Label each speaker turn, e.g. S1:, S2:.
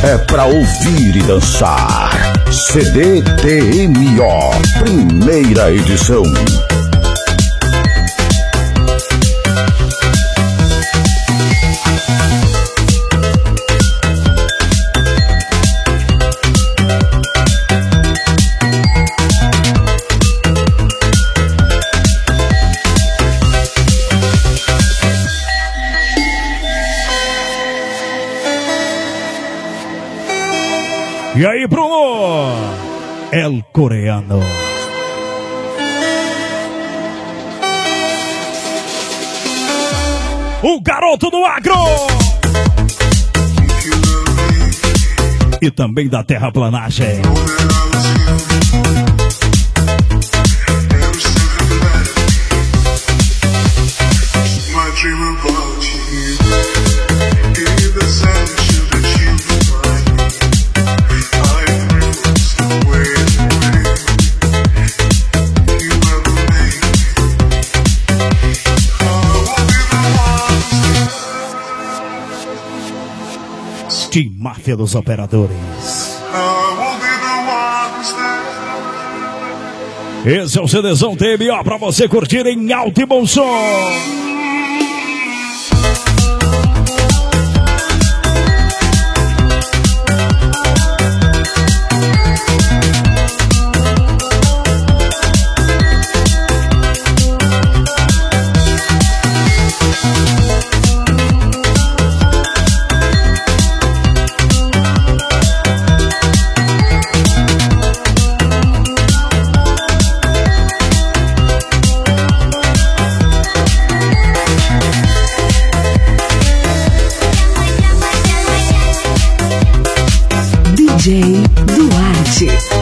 S1: é pra ouvir e dançar. CDTMO, primeira edição.
S2: E aí, Bruno? El Coreano. O garoto do agro. E também da terraplanagem. De máfia dos operadores. Esse é o CDzão TMO pra você curtir em alto e bom som.
S3: DJ Duarte.